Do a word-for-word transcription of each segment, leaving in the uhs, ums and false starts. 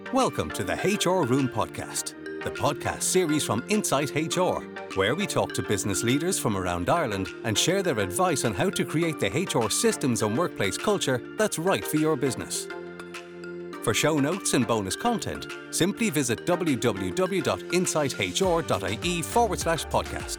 Welcome to the H R Room Podcast, the podcast series from Insight H R, where we talk to business leaders from around Ireland and share their advice on how to create the H R systems and workplace culture that's right for your business. For show notes and bonus content, simply visit www.insighthr.ie forward slash podcast.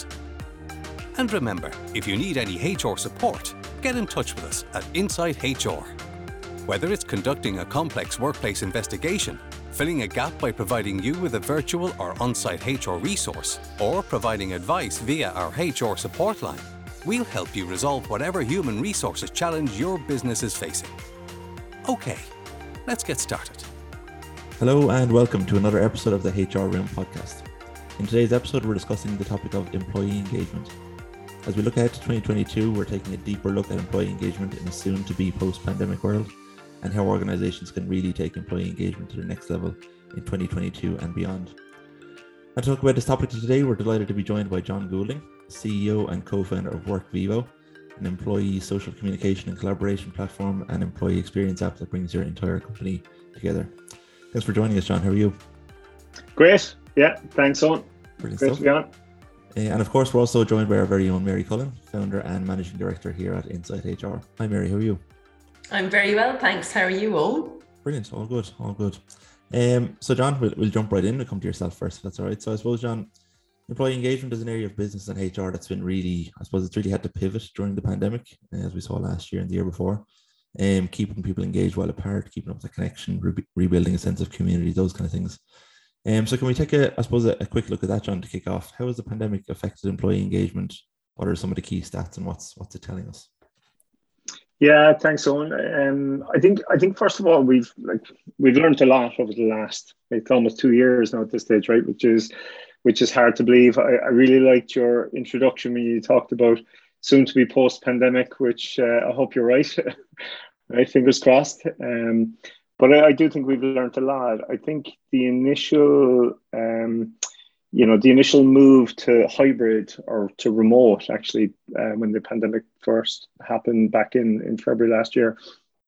And remember, if you need any H R support, get in touch with us at Insight H R. Whether it's conducting a complex workplace investigation, filling a gap by providing you with a virtual or on-site H R resource, or providing advice via our H R support line, we'll help you resolve whatever human resources challenge your business is facing. Okay, let's get started. Hello and welcome to another episode of the H R Room Podcast. In today's episode, we're discussing the topic of employee engagement. As we look ahead to twenty twenty-two, we're taking a deeper look at employee engagement in a soon-to-be post-pandemic world, and how organizations can really take employee engagement to the next level in twenty twenty-two and beyond. And to talk about this topic today, we're delighted to be joined by John Goulding, C E O and co-founder of WorkVivo, an employee social communication and collaboration platform and employee experience app that brings your entire company together. Thanks for joining us, John. How are you? Great. Yeah, thanks, Owen. Brilliant Great stuff. to be on. Uh, and of course, we're also joined by our very own Mary Cullen, founder and managing director here at Insight H R. Hi, Mary. How are you? I'm very well, thanks. How are you, Owen? Brilliant. All good. All good. Um, so, John, we'll, we'll jump right in. We'll come to yourself first, if that's all right. So, I suppose, John, employee engagement is an area of business and H R that's been really, I suppose, it's really had to pivot during the pandemic, as we saw last year and the year before. Um, keeping people engaged while apart, keeping up the connection, re- rebuilding a sense of community, those kind of things. Um, so, can we take a, I suppose, a, a quick look at that, John, to kick off? How has the pandemic affected employee engagement? What are some of the key stats, and what's what's it telling us? Yeah, thanks, Owen. Um, I think I think first of all we've like we've learned a lot over the last it's almost two years now at this stage, right? Which is which is hard to believe. I, I really liked your introduction when you talked about soon to be post pandemic, which uh, I hope you're right. Right, fingers crossed. Um, but I, I do think we've learned a lot. I think the initial um, you know, the initial move to hybrid or to remote, actually, uh, when the pandemic first happened back in, in February last year,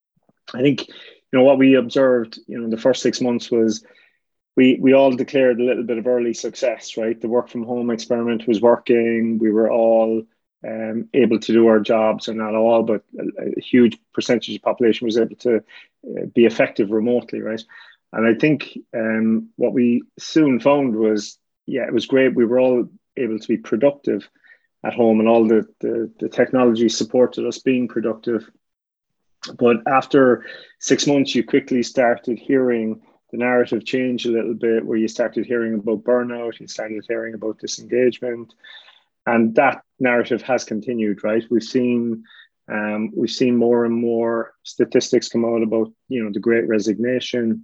I think, you know, what we observed, you know, in the first six months was we we all declared a little bit of early success, right? The work from home experiment was working. We were all um, able to do our jobs, or not all, but a, a huge percentage of the population was able to uh, be effective remotely, right? And I think um, what we soon found was, yeah, it was great. We were all able to be productive at home, and all the, the, the technology supported us being productive. But after six months, you quickly started hearing the narrative change a little bit, where you started hearing about burnout, you started hearing about disengagement, and that narrative has continued, right? We've seen um, we've seen more and more statistics come out about, you know, the Great Resignation,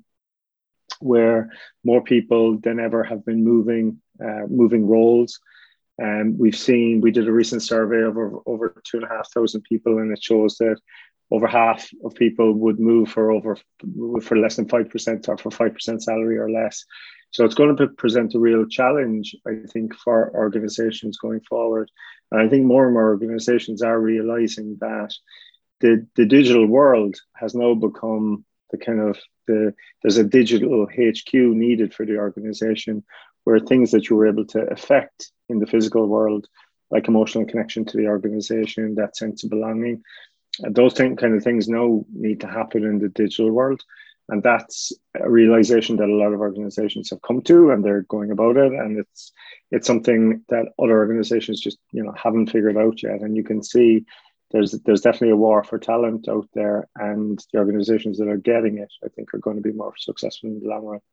where more people than ever have been moving uh, moving roles. And um, we've seen, we did a recent survey of over, over two and a half thousand people, and it shows that over half of people would move for over for less than five percent, or for five percent salary or less. So it's going to present a real challenge, I think, for organizations going forward. And I think more and more organizations are realizing that the, the digital world has now become the kind of the there's a digital H Q needed for the organization, where things that you were able to affect in the physical world, like emotional connection to the organization, that sense of belonging, and those thing, kind of things now need to happen in the digital world. And that's a realization that a lot of organizations have come to, and they're going about it. And it's it's something that other organizations just, you know, haven't figured out yet. And you can see There's there's definitely a war for talent out there, and the organizations that are getting it, I think, are going to be more successful in the long run.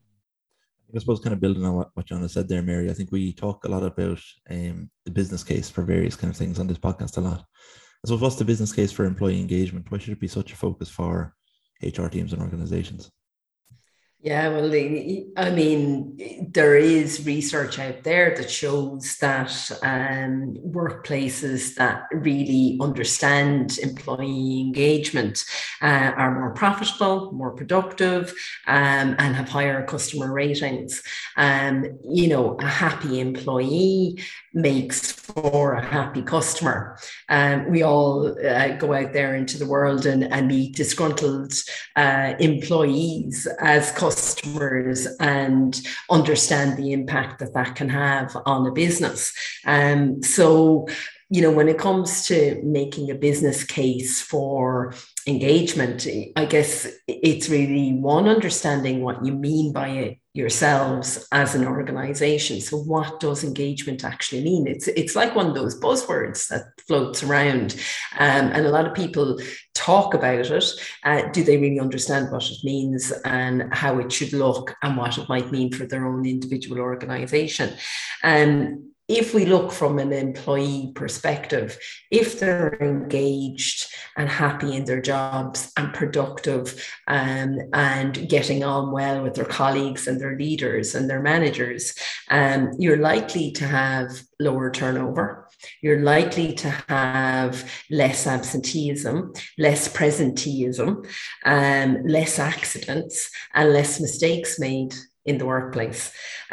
I suppose, kind of building on what, what John has said there, Mary, I think we talk a lot about um, the business case for various kind of things on this podcast a lot. So what's the business case for employee engagement? Why should it be such a focus for H R teams and organizations? Yeah, well, I mean, there is research out there that shows that um, workplaces that really understand employee engagement uh, are more profitable, more productive, um, and have higher customer ratings. Um, you know, a happy employee makes for a happy customer. Um, we all uh, go out there into the world and, and meet disgruntled uh, employees as customers. customers and understand the impact that that can have on a business. Um, so, you know, when it comes to making a business case for engagement, I guess it's really one, understanding what you mean by it yourselves as an organization. So what does engagement actually mean? It's it's like one of those buzzwords that floats around, um, and a lot of people talk about it. Uh, do they really understand what it means and how it should look and what it might mean for their own individual organization? Um, If we look from an employee perspective, if they're engaged and happy in their jobs and productive, um, and getting on well with their colleagues and their leaders and their managers, um, you're likely to have lower turnover. You're likely to have less absenteeism, less presenteeism, um, less accidents, and less mistakes made in the workplace.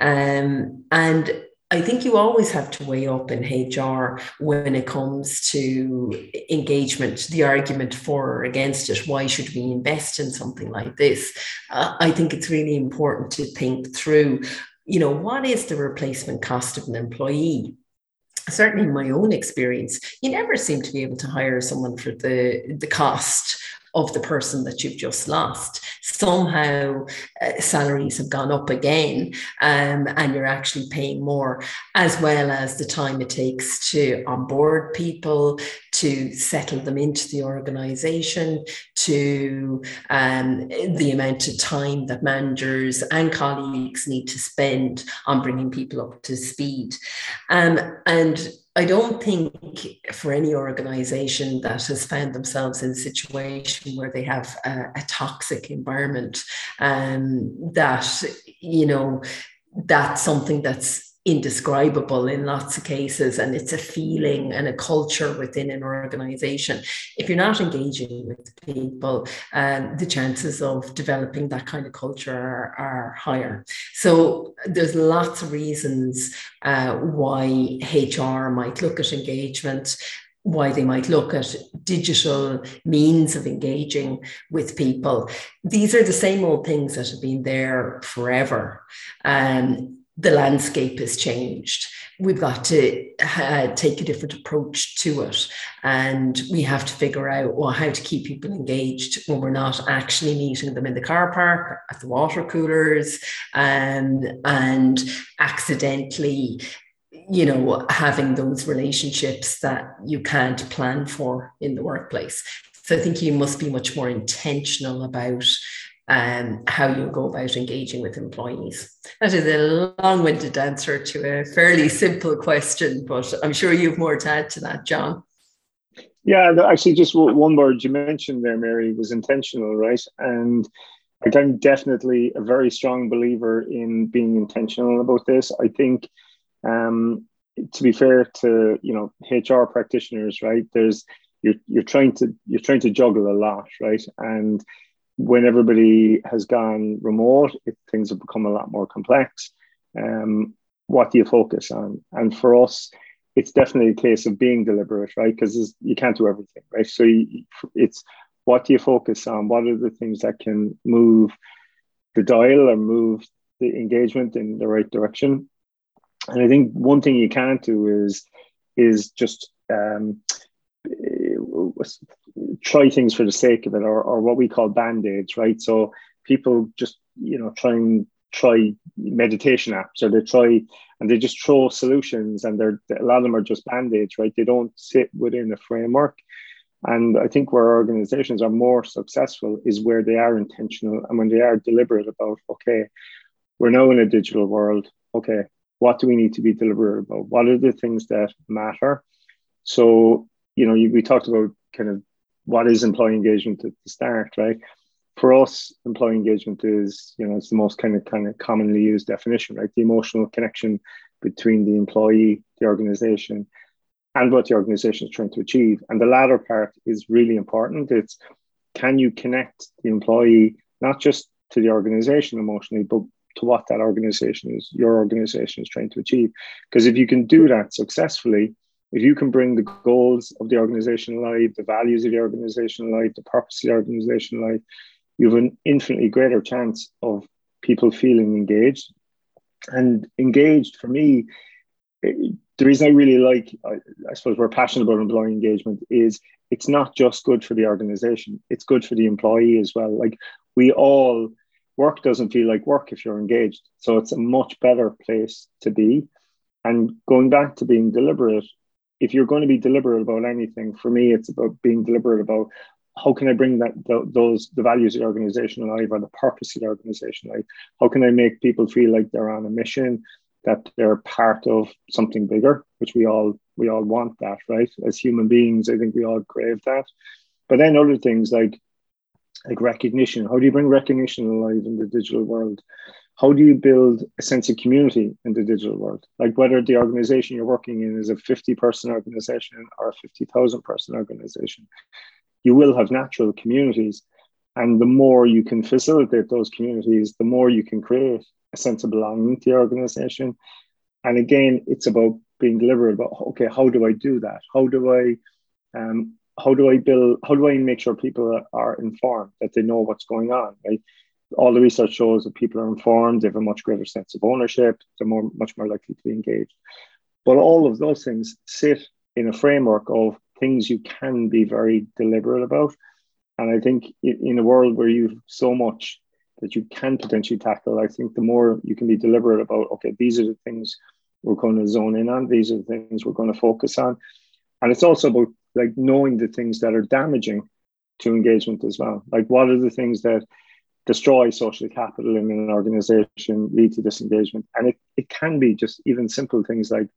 Um, and I think you always have to weigh up in H R when it comes to engagement, the argument for or against it. Why should we invest in something like this? Uh, I think it's really important to think through, you know, what is the replacement cost of an employee? Certainly in my own experience, you never seem to be able to hire someone for the, the cost of the person that you've just lost. Somehow uh, salaries have gone up again, um, and you're actually paying more, as well as the time it takes to onboard people, to settle them into the organization, to um, the amount of time that managers and colleagues need to spend on bringing people up to speed. Um, and I don't think for any organization that has found themselves in a situation where they have a, a toxic environment, um, that, you know, that's something that's indescribable in lots of cases, and it's a feeling and a culture within an organization. If you're not engaging with people, um, the chances of developing that kind of culture are, are higher. So there's lots of reasons uh, why H R might look at engagement, why they might look at digital means of engaging with people. These are the same old things that have been there forever. Um, the landscape has changed. We've got to uh, take a different approach to it. And we have to figure out, well, how to keep people engaged when we're not actually meeting them in the car park, at the water coolers, um, and accidentally, you know, having those relationships that you can't plan for in the workplace. So I think you must be much more intentional about Um, how you go about engaging with employees. That is a long-winded answer to a fairly simple question, but I'm sure you have more to add to that, John. Yeah, actually, just one word you mentioned there, Mary, was intentional, right? And I'm definitely a very strong believer in being intentional about this. I think, um, to be fair to, you know, H R practitioners, right? There's you're you're trying to you're trying to juggle a lot, right? And when everybody has gone remote, it, things have become a lot more complex. Um, what do you focus on? And for us, it's definitely a case of being deliberate, right? Because you can't do everything, right? So you, it's what do you focus on? What are the things that can move the dial or move the engagement in the right direction? And I think one thing you can't do is, is just um, try things for the sake of it, or, or what we call band-aids, right? So people just, you know, try and try meditation apps, or they try and they just throw solutions, and they're a lot of them are just band-aids, right? They don't sit within a framework. And I think where organizations are more successful is where they are intentional and when they are deliberate about, okay, we're now in a digital world. Okay, what do we need to be deliberate about? What are the things that matter? So, you know, we talked about kind of what is employee engagement at the start, right? For us, employee engagement is, you know, it's the most kind of kind of commonly used definition, right? The emotional connection between the employee, the organization, and what the organization is trying to achieve. And the latter part is really important. It's, can you connect the employee not just to the organization emotionally, but to what that organization is, your organization is trying to achieve? Because if you can do that successfully, if you can bring the goals of the organization alive, the values of the organization alive, the purpose of the organization alive, you have an infinitely greater chance of people feeling engaged. And engaged for me, it, the reason I really like, I, I suppose we're passionate about employee engagement, is it's not just good for the organization, it's good for the employee as well. Like we all, work doesn't feel like work if you're engaged. So it's a much better place to be. And going back to being deliberate, if you're going to be deliberate about anything, for me, it's about being deliberate about how can I bring that those the values of the organization alive, or the purpose of the organization alive? How can I make people feel like they're on a mission, that they're part of something bigger, which we all we all want that, right? As human beings, I think we all crave that. But then other things like like recognition. How do you bring recognition alive in the digital world? How do you build a sense of community in the digital world? Like whether the organization you're working in is a fifty person organization or a fifty thousand person organization, you will have natural communities. And the more you can facilitate those communities, the more you can create a sense of belonging to your organization. And again, it's about being deliberate about, okay, how do I do that? How do I, um, how do I build, how do I make sure people are informed, that they know what's going on, right? All the research shows that people are informed, they have a much greater sense of ownership, they're more, much more likely to be engaged. But all of those things sit in a framework of things you can be very deliberate about. And I think in a world where you've so much that you can potentially tackle, I think the more you can be deliberate about, okay, these are the things we're going to zone in on, these are the things we're going to focus on. And it's also about like knowing the things that are damaging to engagement as well. Like what are the things that destroy social capital in an organization, lead to disengagement? And it, it can be just even simple things like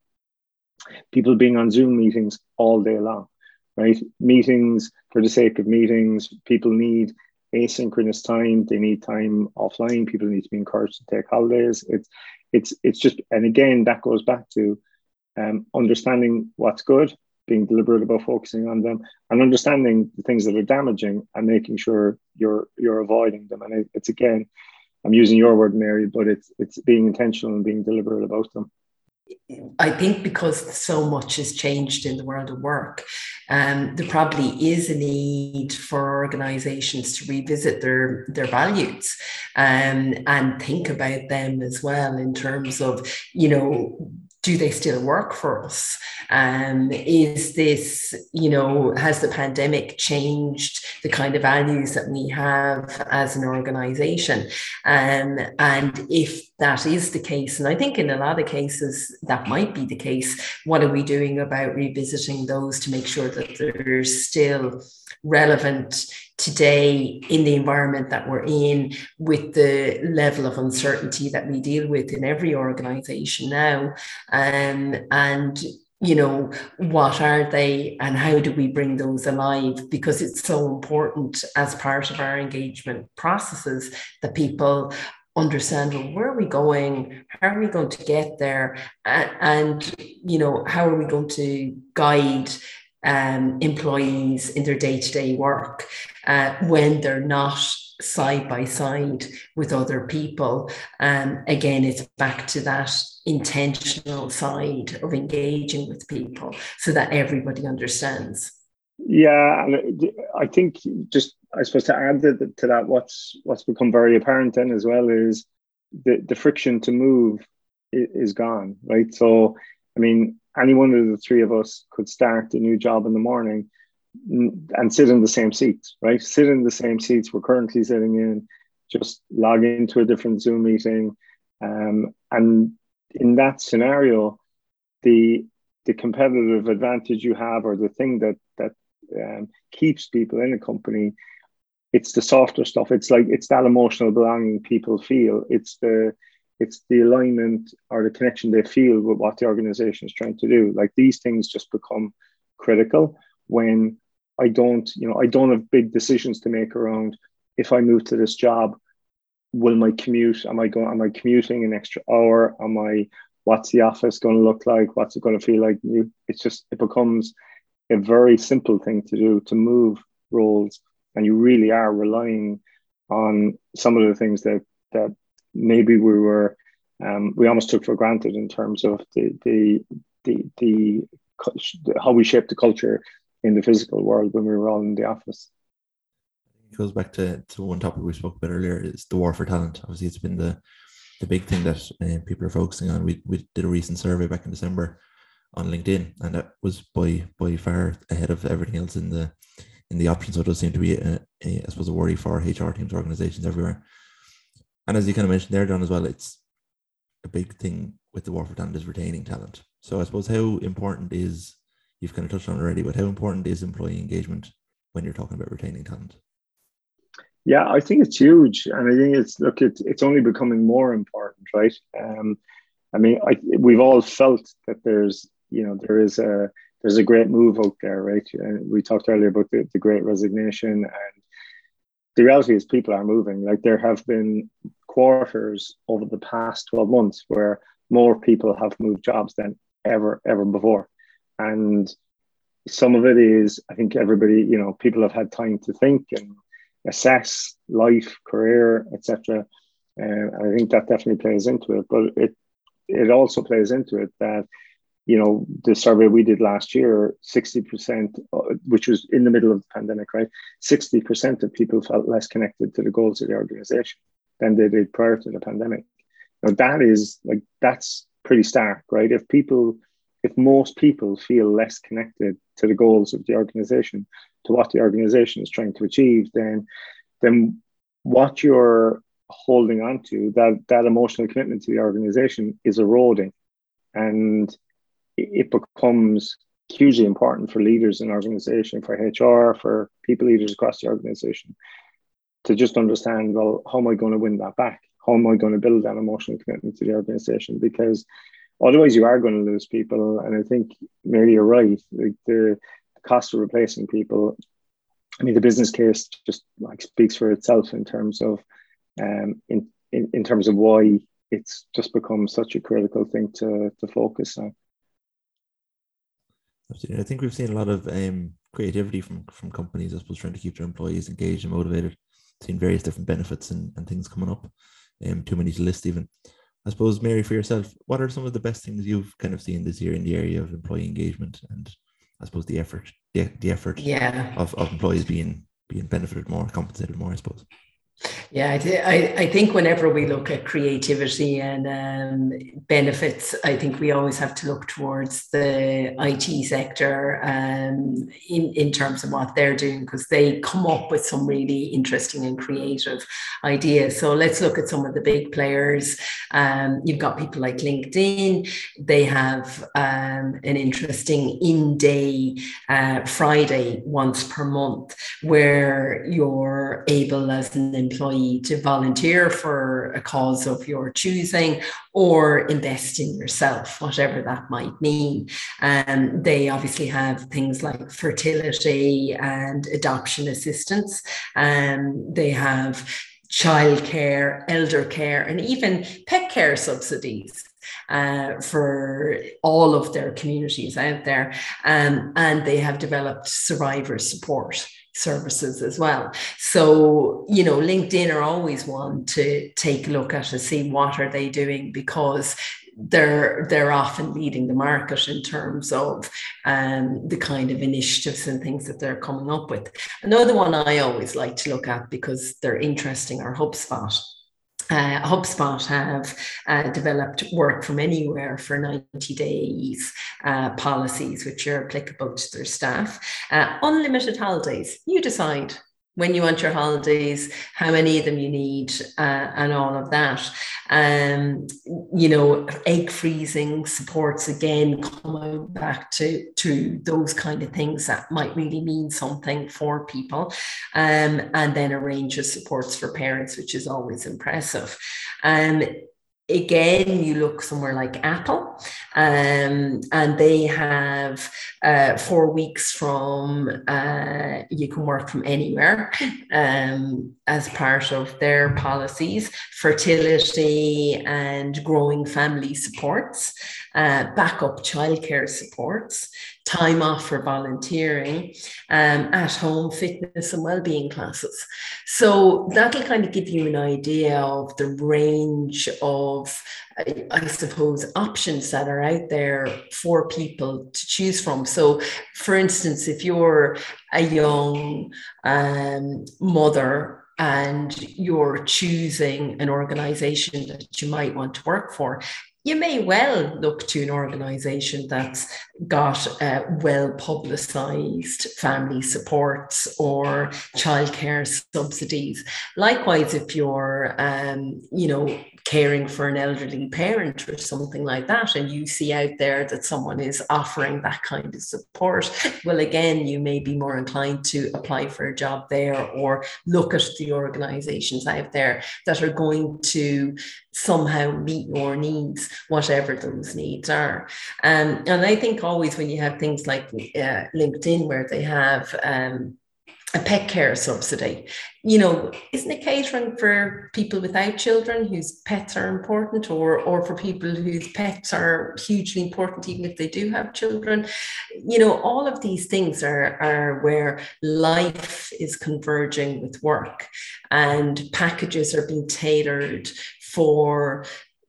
people being on Zoom meetings all day long, right? Meetings for the sake of meetings. People need asynchronous time. They need time offline. People need to be encouraged to take holidays. It's, it's, it's just, and again, that goes back to um, understanding what's good, being deliberate about focusing on them, and understanding the things that are damaging and making sure you're you're avoiding them. And it, it's again, I'm using your word, Mary, but it's it's being intentional and being deliberate about them. I think because so much has changed in the world of work, um, there probably is a need for organizations to revisit their, their values um, and think about them as well in terms of, you know, do they still work for us? Um, is this, you know, has the pandemic changed the kind of values that we have as an organization? Um, and if that is the case, and I think in a lot of cases that might be the case, what are we doing about revisiting those to make sure that they're still relevant today in the environment that we're in, with the level of uncertainty that we deal with in every organization now? Um, and, you know, what are they and how do we bring those alive? Because it's so important as part of our engagement processes that people understand, well, where are we going? How are we going to get there? And, and you know, how are we going to guide Um, employees in their day-to-day work uh, when they're not side by side with other people? Um, again, it's back to that intentional side of engaging with people so that everybody understands. Yeah, and I think just, I suppose to add to, to that, what's what's become very apparent then as well is the, the friction to move is gone, right? So, I mean, any one of the three of us could start a new job in the morning and sit in the same seats, right? Sit in the same seats we're currently sitting in, just log into a different Zoom meeting. Um, and in that scenario, the the competitive advantage you have, or the thing that that um, keeps people in a company, it's the softer stuff. It's like, it's that emotional belonging people feel. It's the It's the alignment or the connection they feel with what the organization is trying to do. Like these things just become critical when I don't, you know, I don't have big decisions to make around, if I move to this job, will my commute, am I going, am I commuting an extra hour? Am I, what's the office going to look like? What's it going to feel like? It's just, it becomes a very simple thing to do, to move roles. And you really are relying on some of the things that, that, maybe we were, um, we almost took for granted in terms of the, the, the, the, how we shaped the culture in the physical world when we were all in the office. it goes back to, to one topic we spoke about earlier, is the war for talent. Obviously, it's been the the big thing that uh, people are focusing on. We we did a recent survey back in December on LinkedIn, and that was by by far ahead of everything else in the in the options. So it does seem to be a, a I suppose a worry for H R teams, organizations everywhere. And as you kind of mentioned there, John, as well, it's a big thing with the war for talent is retaining talent. So I suppose how important is, you've kind of touched on it already, but how important is employee engagement when you're talking about retaining talent? Yeah, I think it's huge, and I think it's look, it's it's only becoming more important, right? Um, I mean, I, we've all felt that there's, you know, there is a there's a great move out there, right? And we talked earlier about the, the Great Resignation, and the reality is people are moving. Like, there have been quarters over the past twelve months where more people have moved jobs than ever ever before, and some of it is, I think everybody, you know, people have had time to think and assess life, career, et cetera. And I think that definitely plays into it. But it it also plays into it that, you know, the survey we did last year, sixty percent, which was in the middle of the pandemic, right? sixty percent of people felt less connected to the goals of the organization than they did prior to the pandemic. Now, that is like, that's pretty stark, right? If people, if most people feel less connected to the goals of the organization, to what the organization is trying to achieve, then, then what you're holding on to, that, that emotional commitment to the organization, is eroding. And it becomes hugely important for leaders in organization, for H R, for people leaders across the organization, to just understand, well, how am I going to win that back? How am I going to build that emotional commitment to the organization? Because otherwise you are going to lose people. And I think, Mary, you're right. Like, the cost of replacing people, I mean, the business case just like speaks for itself in terms of um in, in, in terms of why it's just become such a critical thing to, to focus on. Absolutely. I think we've seen a lot of um, creativity from, from companies, I suppose, trying to keep their employees engaged and motivated, seeing various different benefits and, and things coming up, um, too many to list even. I suppose, Mary, for yourself, what are some of the best things you've kind of seen this year in the area of employee engagement, and I suppose the effort, the, the effort yeah. of, of employees being being benefited more, compensated more, I suppose? Yeah, I, th- I, I think whenever we look at creativity and um, benefits, I think we always have to look towards the I T sector um, in, in terms of what they're doing, because they come up with some really interesting and creative ideas. So let's look at some of the big players. Um, you've got people like LinkedIn. They have um, an interesting in-day uh, Friday once per month, where you're able as an employee to volunteer for a cause of your choosing, or invest in yourself, whatever that might mean. And um, they obviously have things like fertility and adoption assistance. And um, they have childcare, elder care, and even pet care subsidies uh, for all of their communities out there. Um, and they have developed survivor support services as well. So, you know, LinkedIn are always one to take a look at to see what are they doing, because they're they're often leading the market in terms of um, the kind of initiatives and things that they're coming up with. Another one I always like to look at, because they're interesting, are HubSpot. Uh, HubSpot have uh, developed work from anywhere for ninety days uh, policies, which are applicable to their staff. Uh, unlimited holidays. You decide when you want your holidays, how many of them you need, uh, and all of that. Um, you know, egg freezing supports, again, coming back to, to those kind of things that might really mean something for people. Um, and then a range of supports for parents, which is always impressive. Um, Again, you look somewhere like Apple, um, and they have uh, four weeks from, uh, you can work from anywhere um, as part of their policies, fertility and growing family supports, uh, backup childcare supports, time off for volunteering, um, at-home fitness and well-being classes. So that'll kind of give you an idea of the range of, I, I suppose, options options that are out there for people to choose from. So, for instance, if you're a young um, mother and you're choosing an organization that you might want to work for, you may well look to an organization that's got uh, well publicized family supports or childcare subsidies. Likewise, if you're, um, you know, caring for an elderly parent or something like that, and you see out there that someone is offering that kind of support, well, again, you may be more inclined to apply for a job there or look at the organizations out there that are going to somehow meet your needs, whatever those needs are. Um, and I think always when you have things like uh, LinkedIn, where they have um, a pet care subsidy, you know, isn't it catering for people without children whose pets are important, or, or for people whose pets are hugely important, even if they do have children? You know, all of these things are, are where life is converging with work, and packages are being tailored for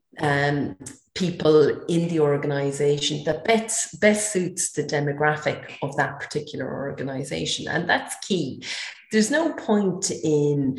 um, people in the organization that best, best suits the demographic of that particular organization. And that's key. There's no point in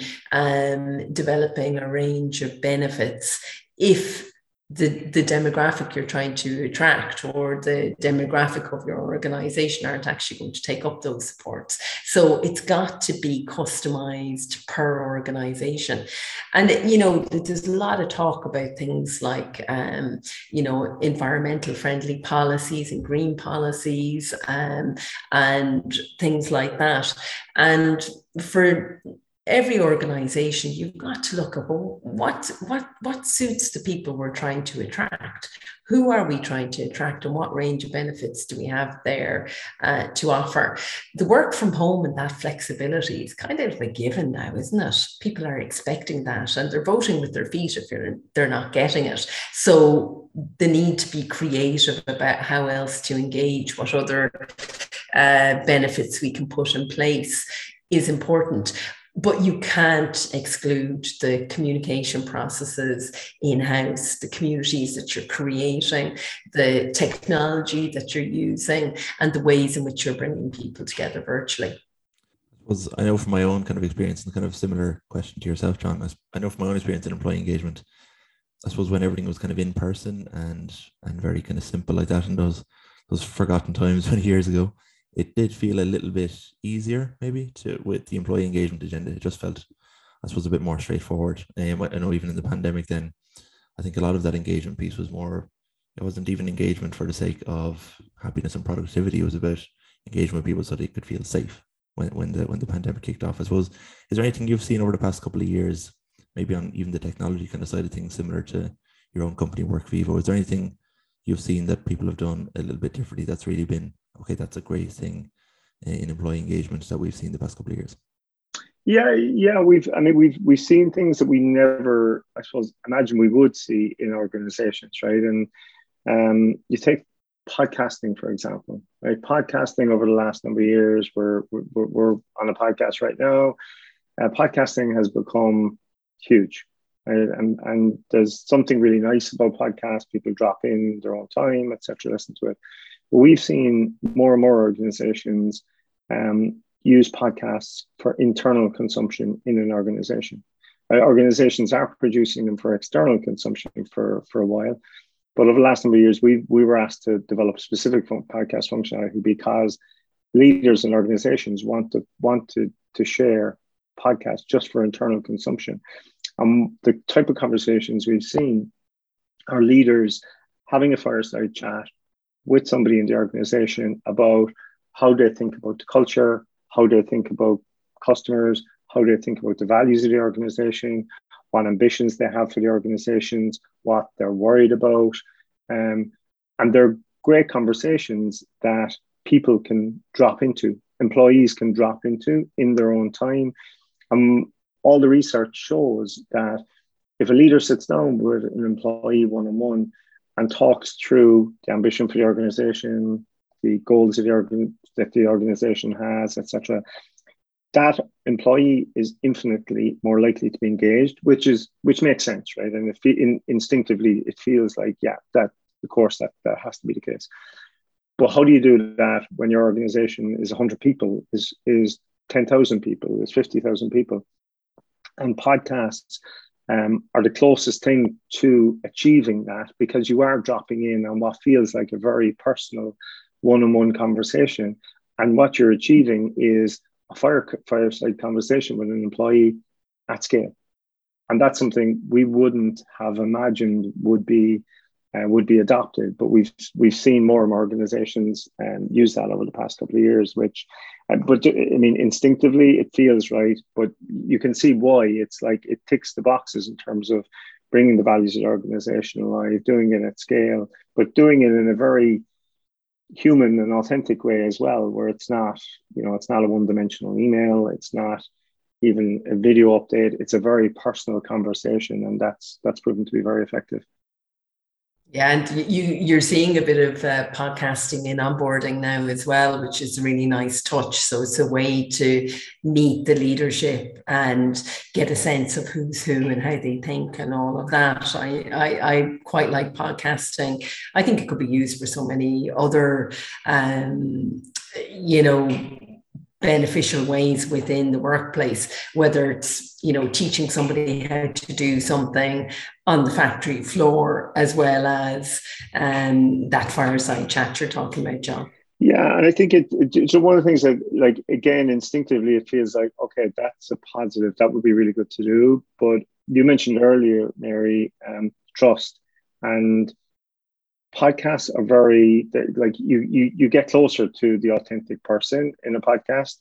um, developing a range of benefits if the, the demographic you're trying to attract or the demographic of your organization aren't actually going to take up those supports. So it's got to be customized per organization. And, you know, there's a lot of talk about things like, um, you know, environmental friendly policies and green policies um, and things like that. And for every organization, you've got to look at, well, what, what, what suits the people we're trying to attract? Who are we trying to attract, and what range of benefits do we have there uh, to offer? The work from home and that flexibility is kind of a given now, isn't it? People are expecting that, and they're voting with their feet if you're, they're not getting it. So the need to be creative about how else to engage, what other uh, benefits we can put in place is important. But you can't exclude the communication processes in-house, the communities that you're creating, the technology that you're using, and the ways in which you're bringing people together virtually. Was I know from my own kind of experience, and kind of similar question to yourself, John, I know from my own experience in employee engagement, I suppose when everything was kind of in person and and very kind of simple like that in those, those forgotten times twenty years ago, it did feel a little bit easier, maybe, to with the employee engagement agenda. It just felt, I suppose, a bit more straightforward. Um, I know even in the pandemic then, I think a lot of that engagement piece was more, it wasn't even engagement for the sake of happiness and productivity. It was about engagement with people so they could feel safe when, when, the, when the pandemic kicked off. I suppose, is there anything you've seen over the past couple of years, maybe on even the technology kind of side of things, similar to your own company, WorkVivo? Is there anything you've seen that people have done a little bit differently that's really been, okay, that's a great thing in employee engagement that we've seen the past couple of years? Yeah, yeah, we've, I mean, we've we've seen things that we never, I suppose, imagine we would see in organizations, right? And um, you take podcasting, for example, right? Podcasting over the last number of years, we're, we're, we're on a podcast right now. Uh, podcasting has become huge, right? And, and there's something really nice about podcasts. People drop in their own time, et cetera, listen to it. But we've seen more and more organizations um, use podcasts for internal consumption in an organization. Uh, organizations are producing them for external consumption for, for a while. But over the last number of years, we, we were asked to develop specific podcast functionality because leaders and organizations want to, want to, to share podcasts just for internal consumption. Um, the type of conversations we've seen are leaders having a fireside chat with somebody in the organization about how they think about the culture, how they think about customers, how they think about the values of the organization, what ambitions they have for the organizations, what they're worried about. Um, and they're great conversations that people can drop into, employees can drop into in their own time. Um, all the research shows that if a leader sits down with an employee one-on-one and talks through the ambition for the organization, the goals of the organ- that the organization has, et cetera, that employee is infinitely more likely to be engaged, which is which makes sense, right? And if in, instinctively, it feels like, yeah, that of course, that, that has to be the case. But how do you do that when your organization is one hundred people, is, is ten thousand people, is fifty thousand people? And podcasts um, are the closest thing to achieving that, because you are dropping in on what feels like a very personal one-on-one conversation. And what you're achieving is a fire, fireside conversation with an employee at scale. And that's something we wouldn't have imagined would be uh, would be adopted, but we've we've seen more and more organizations um, use that over the past couple of years. Which, uh, but I mean, instinctively it feels right, but you can see why. It's like it ticks the boxes in terms of bringing the values of the organization alive, doing it at scale, but doing it in a very human and authentic way as well, where it's not, you know, it's not a one-dimensional email, it's not even a video update, it's a very personal conversation, and that's that's proven to be very effective. Yeah, and you, you're seeing a bit of uh, podcasting in onboarding now as well, which is a really nice touch. So it's a way to meet the leadership and get a sense of who's who and how they think and all of that. I, I, I quite like podcasting. I think it could be used for so many other, um, you know, beneficial ways within the workplace, whether it's, you know, teaching somebody how to do something on the factory floor, as well as um, that fireside chat you're talking about, John. Yeah, and I think it, it, it's one of the things that, like, again, instinctively, it feels like, okay, that's a positive. That would be really good to do. But you mentioned earlier, Mary, um, trust. And podcasts are very, like, you, you you get closer to the authentic person in a podcast.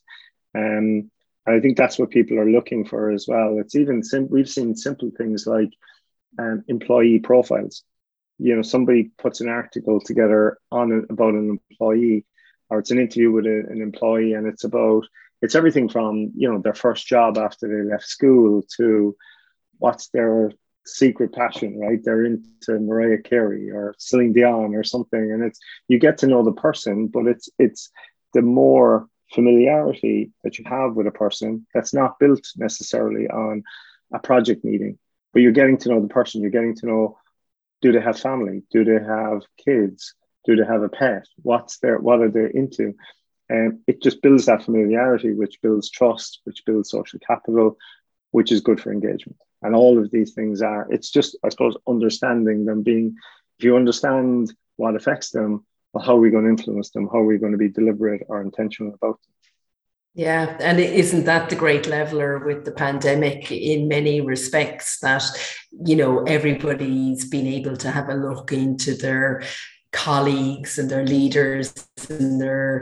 Um, and I think that's what people are looking for as well. It's even, sim- we've seen simple things like um, employee profiles. You know, somebody puts an article together on a, about an employee, or it's an interview with a, an employee, and it's about, it's everything from, you know, their first job after they left school to what's their secret passion, right? They're into Mariah Carey or Celine Dion or something, and it's, you get to know the person, but it's it's the more familiarity that you have with a person that's not built necessarily on a project meeting, but you're getting to know the person. You're getting to know, do they have family? Do they have kids? Do they have a pet? What's their, what are they into? And it just builds that familiarity, which builds trust, which builds social capital, which is good for engagement. And all of these things are, it's just, I suppose, understanding them, being, if you understand what affects them, well, how are we going to influence them? How are we going to be deliberate or intentional about them? Yeah, and isn't that the great leveler with the pandemic in many respects, that, you know, everybody's been able to have a look into their colleagues and their leaders and their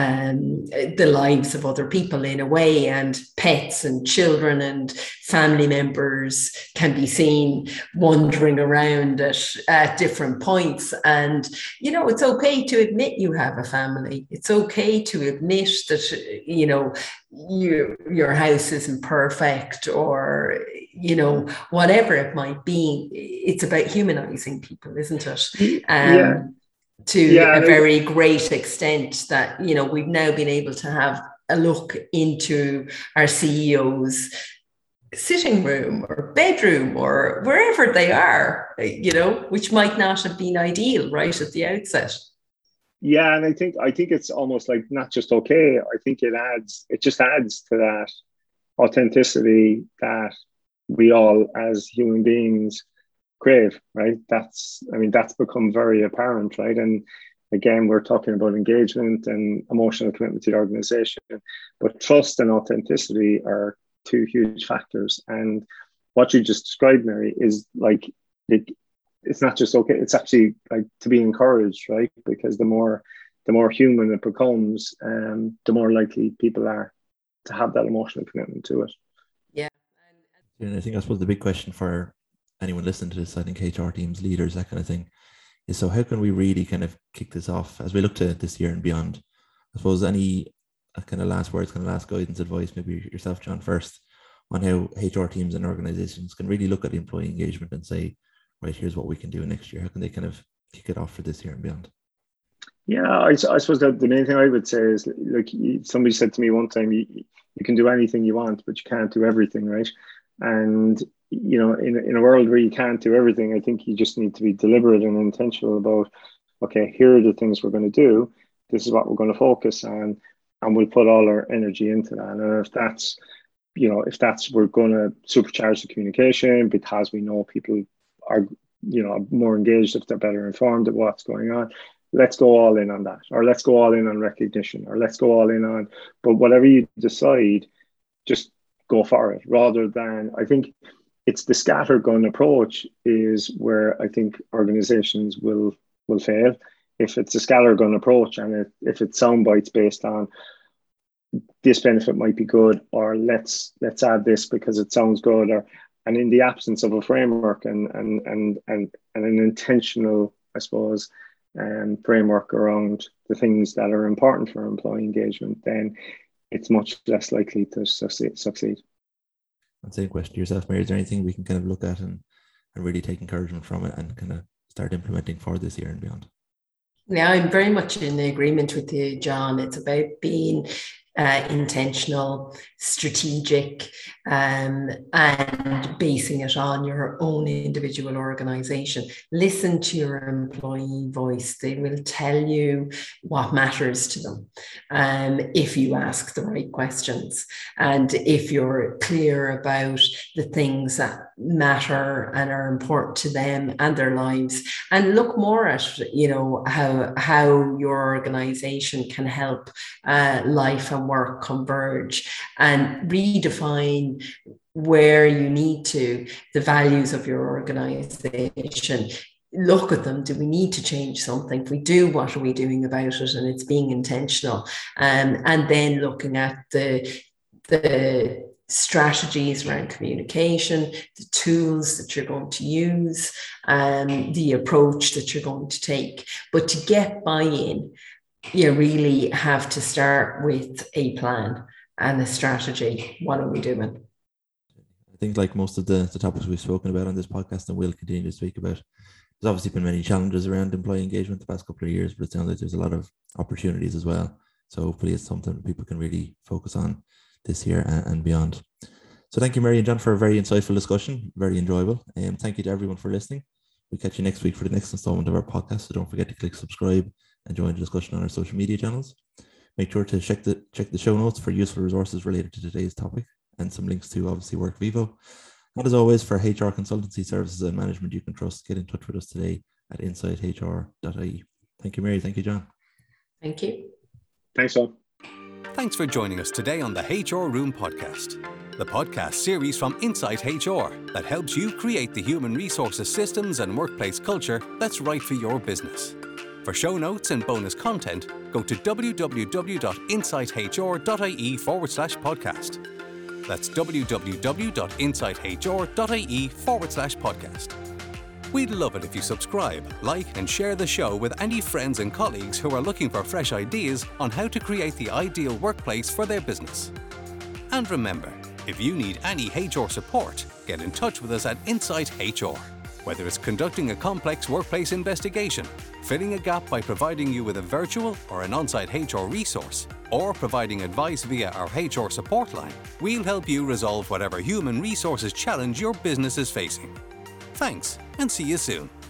um, the lives of other people in a way, and pets and children and family members can be seen wandering around at, at different points. And, you know, it's okay to admit you have a family. It's okay to admit that, you know, you, your house isn't perfect, or, you know, whatever it might be. It's about humanizing people, isn't it? Um, yeah. To yeah, a very great extent, that, you know, we've now been able to have a look into our C E Os' sitting room or bedroom or wherever they are, you know, which might not have been ideal right at the outset. Yeah, and I think I think it's almost like not just okay. I think it adds, it just adds to that authenticity that we all as human beings crave, right? That's, I mean, that's become very apparent, right? And again, we're talking about engagement and emotional commitment to the organization, but trust and authenticity are two huge factors. And what you just described, Mary, is like, it, it's not just okay, it's actually like to be encouraged, right? Because the more the more human it becomes, um, the more likely people are to have that emotional commitment to it. Yeah. And I think I suppose the big question for anyone listening to this, I think H R teams, leaders, that kind of thing, is so how can we really kind of kick this off as we look to this year and beyond? I suppose any kind of last words, kind of last guidance, advice, maybe yourself, John, first, on how H R teams and organizations can really look at employee engagement and say, right, here's what we can do next year. How can they kind of kick it off for this year and beyond? Yeah, I, I suppose that the main thing I would say is, like, somebody said to me one time, you, you can do anything you want, but you can't do everything, right? And you know, in, in a world where you can't do everything, I think you just need to be deliberate and intentional about, okay, here are the things we're going to do. This is what we're going to focus on, and we'll put all our energy into that. And if that's, you know, if that's, we're going to supercharge the communication because we know people are, you know, more engaged if they're better informed of what's going on. Let's go all in on that, or let's go all in on recognition, or let's go all in on, but whatever you decide, just go for it, rather than, I think it's the scattergun approach is where I think organizations will, will fail. If it's a scattergun approach and it, if it's sound bites based on this benefit might be good, or let's, let's add this because it sounds good, or, and in the absence of a framework and, and, and, and, and an intentional, I suppose, um, framework around the things that are important for employee engagement, then it's much less likely to succeed. succeed. And same question to yourself, Mary. Is there anything we can kind of look at and, and really take encouragement from it and kind of start implementing for this year and beyond? Yeah, I'm very much in agreement with you, John. It's about being uh, intentional, strategic, um, and basing it on your own individual organization. Listen to your employee voice. They will tell you what matters to them um, if you ask the right questions, and if you're clear about the things that matter and are important to them and their lives, and look more at, you know, how, how your organization can help uh, life and work converge, and redefine where you need to, the values of your organization. Look at them. Do we need to change something? If we do, what are we doing about it? And it's being intentional. Um, and then looking at the, the strategies around communication, the tools that you're going to use, um, the approach that you're going to take. But to get buy-in, you really have to start with a plan and a strategy. What are we doing? I think like most of the, the topics we've spoken about on this podcast and will continue to speak about, there's obviously been many challenges around employee engagement the past couple of years, but it sounds like there's a lot of opportunities as well. So hopefully it's something that people can really focus on this year and, and beyond. So thank you, Mary and John, for a very insightful discussion, very enjoyable. And um, thank you to everyone for listening. We'll catch you next week for the next installment of our podcast. So don't forget to click subscribe and join the discussion on our social media channels. Make sure to check the check the show notes for useful resources related to today's topic and some links to obviously WorkVivo. And as always, for H R consultancy services and management you can trust, get in touch with us today at insight H R dot I E. Thank you, Mary. Thank you, John. Thank you. Thanks, all. Thanks for joining us today on the H R Room podcast, the podcast series from Insight H R that helps you create the human resources systems and workplace culture that's right for your business. For show notes and bonus content, go to www.insighthr.ie forward slash podcast. That's www.insighthr.ie forward slash podcast. We'd love it if you subscribe, like, and share the show with any friends and colleagues who are looking for fresh ideas on how to create the ideal workplace for their business. And remember, if you need any H R support, get in touch with us at Insight H R. Whether it's conducting a complex workplace investigation, filling a gap by providing you with a virtual or an on-site H R resource, or providing advice via our H R support line, we'll help you resolve whatever human resources challenge your business is facing. Thanks, and see you soon.